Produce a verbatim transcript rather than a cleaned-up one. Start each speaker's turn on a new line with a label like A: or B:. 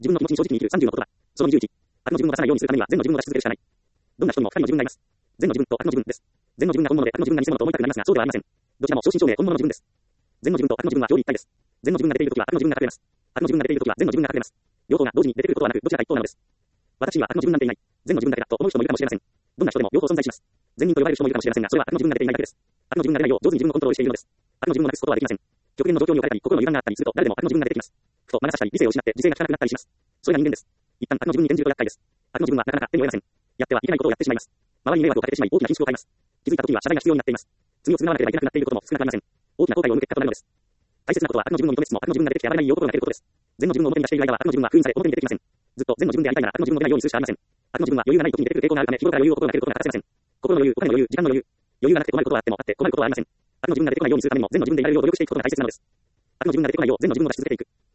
A: 自分の気持ちに正直に生きるさんじゅうの言葉。そのにじゅういち。悪の自分を出さないようにするためには、善の自分を出し続けるしかない。どんな人にも二人の自分がいます。善の自分と悪の自分です。善の自分が本物で悪の自分が偽物と思いたくなりますが、そうではありません。どちらも正真正銘本物の自分です。善の自分と悪の自分は表裏一体です。善の自分が出ているときは悪の自分が隠れます。悪の自分が出ているときは善の自分が隠れます。両方が同時に出てくることはなく、どちらか一方なのです。私には悪の自分なんていない。善の自分だけだと思う人もいるかもしれません。どんな人でも両方存在します。善人と呼ばれる人もいるかもしれませんが、それは悪の自分が出ていないだけです。悪の自分が出ないよう上手に自分をコントロールしているのです。悪の自分をなくすことはできません。極限の状況に置かれたり、心の歪みがあったりすると、誰でも悪の自分が出てきます。ふと魔が差したり、理性を失って自制が効かなくなったりします。それが人間です。一旦悪の自分に転じると厄介です。悪の自分はなかなか手に負えません。やってはいけないことをやってしまいます。周りに迷惑をかけてしまい、大きな品種を買います。気づいた時は謝罪が必要になっています。罪を償わなければいけなくなっていることも少なくありません。大きな後悔を受けたとなるのです。大切なことは悪の自分を認めつつも悪の自分が出てきて暴れないよう心がけることです。善の自分を表に出している間は悪の自分は封印され表に出てきません。ずっと善の自分でありたいなら悪の自分を出ないようにするしかありません。悪の自分は余裕がない時に出てくる抵抗があるため、日頃から余裕を心がけることが欠かせません。心の余裕、お金の余裕、時間の余裕。余裕がなくて困ることはあってもあって困ることはありません。悪の自分が出てこないようにするためにも善の自分でいられるよう努力していくことが大切なのです。悪の自分が出てこないよう善の自分を出し続けていく。